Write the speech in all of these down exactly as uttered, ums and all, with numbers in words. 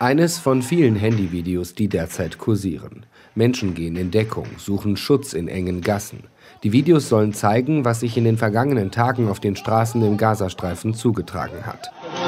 Eines von vielen Handyvideos, die derzeit kursieren. Menschen gehen in Deckung, suchen Schutz in engen Gassen. Die Videos sollen zeigen, was sich in den vergangenen Tagen auf den Straßen im Gazastreifen zugetragen hat.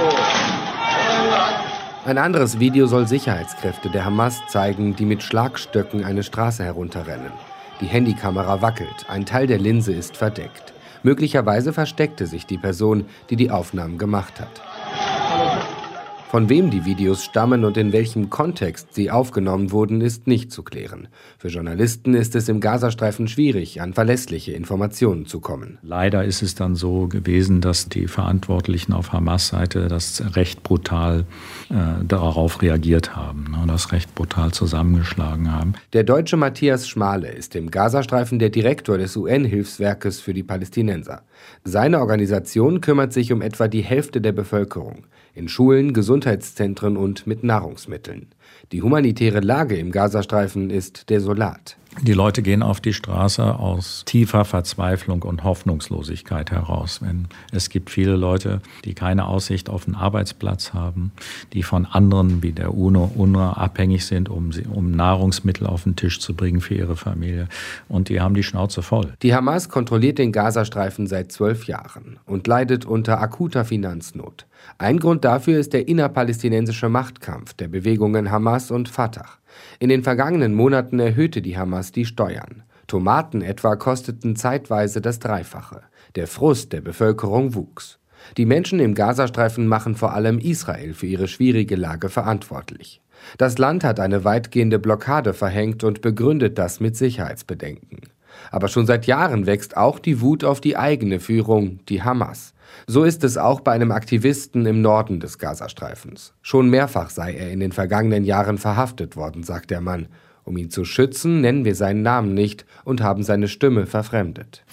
Ein anderes Video soll Sicherheitskräfte der Hamas zeigen, die mit Schlagstöcken eine Straße herunterrennen. Die Handykamera wackelt, ein Teil der Linse ist verdeckt. Möglicherweise versteckte sich die Person, die die Aufnahmen gemacht hat. Von wem die Videos stammen und in welchem Kontext sie aufgenommen wurden, ist nicht zu klären. Für Journalisten ist es im Gazastreifen schwierig, an verlässliche Informationen zu kommen. Leider ist es dann so gewesen, dass die Verantwortlichen auf Hamas-Seite das recht brutal äh, darauf reagiert haben, ne, das recht brutal zusammengeschlagen haben. Der Deutsche Matthias Schmale ist im Gazastreifen der Direktor des U N-Hilfswerkes für die Palästinenser. Seine Organisation kümmert sich um etwa die Hälfte der Bevölkerung. In Schulen, Gesundheitszentren und mit Nahrungsmitteln. Die humanitäre Lage im Gazastreifen ist desolat. Die Leute gehen auf die Straße aus tiefer Verzweiflung und Hoffnungslosigkeit heraus. Wenn es gibt viele Leute, die keine Aussicht auf einen Arbeitsplatz haben, die von anderen wie der UNO, UNRWA abhängig sind, um, sie, um Nahrungsmittel auf den Tisch zu bringen für ihre Familie. Und die haben die Schnauze voll. Die Hamas kontrolliert den Gazastreifen seit zwölf Jahren und leidet unter akuter Finanznot. Ein Grund dafür ist der innerpalästinensische Machtkampf der Bewegungen Hamas und Fatah. In den vergangenen Monaten erhöhte die Hamas die Steuern. Tomaten etwa kosteten zeitweise das Dreifache. Der Frust der Bevölkerung wuchs. Die Menschen im Gazastreifen machen vor allem Israel für ihre schwierige Lage verantwortlich. Das Land hat eine weitgehende Blockade verhängt und begründet das mit Sicherheitsbedenken. Aber schon seit Jahren wächst auch die Wut auf die eigene Führung, die Hamas. So ist es auch bei einem Aktivisten im Norden des Gazastreifens. Schon mehrfach sei er in den vergangenen Jahren verhaftet worden, sagt der Mann. Um ihn zu schützen, nennen wir seinen Namen nicht und haben seine Stimme verfremdet.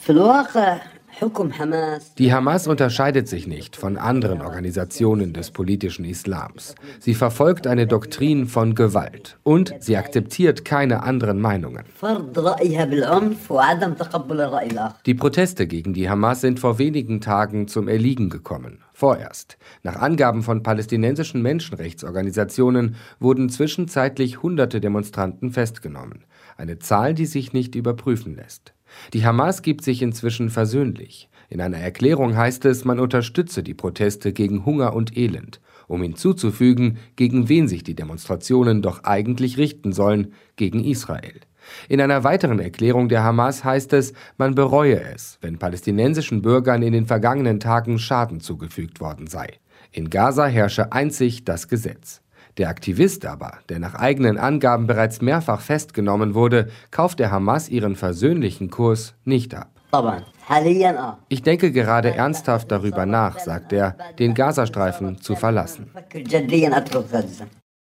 Die Hamas unterscheidet sich nicht von anderen Organisationen des politischen Islams. Sie verfolgt eine Doktrin von Gewalt und sie akzeptiert keine anderen Meinungen. Die Proteste gegen die Hamas sind vor wenigen Tagen zum Erliegen gekommen. Vorerst. Nach Angaben von palästinensischen Menschenrechtsorganisationen wurden zwischenzeitlich hunderte Demonstranten festgenommen. Eine Zahl, die sich nicht überprüfen lässt. Die Hamas gibt sich inzwischen versöhnlich. In einer Erklärung heißt es, man unterstütze die Proteste gegen Hunger und Elend, um hinzuzufügen, gegen wen sich die Demonstrationen doch eigentlich richten sollen, gegen Israel. In einer weiteren Erklärung der Hamas heißt es, man bereue es, wenn palästinensischen Bürgern in den vergangenen Tagen Schaden zugefügt worden sei. In Gaza herrsche einzig das Gesetz. Der Aktivist aber, der nach eigenen Angaben bereits mehrfach festgenommen wurde, kauft der Hamas ihren versöhnlichen Kurs nicht ab. Ich denke gerade ernsthaft darüber nach, sagt er, den Gazastreifen zu verlassen.